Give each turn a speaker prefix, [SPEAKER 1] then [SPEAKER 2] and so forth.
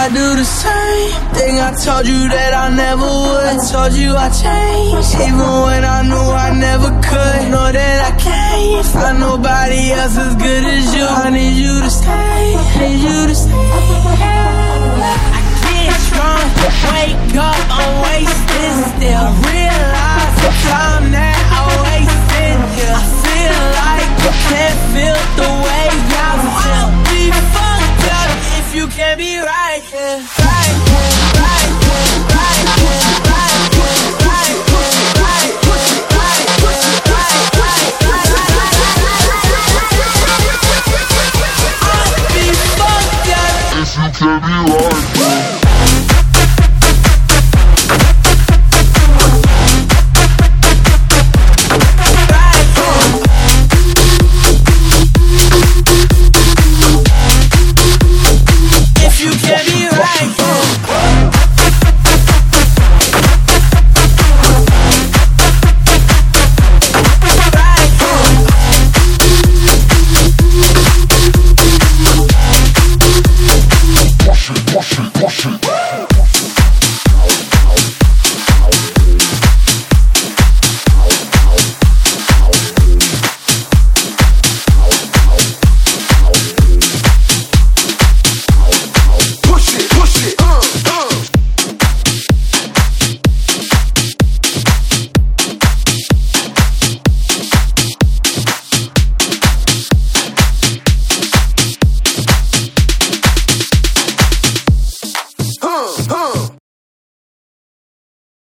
[SPEAKER 1] I do the same thing I told you that I never would. I told you I changed, even when I knew I never could. Know that I can't find nobody else as good as you. I need you to stay, need you to stay. I get drunk, wake up, I'm wasted still. Realize the time that I wasted here. I feel like you can't feel the way I feel. Be fucked up if you can't be right here. Right here, right here, right here, right here, right here, right here, right here, I'll be fucked up if you can't be right here. Wash it.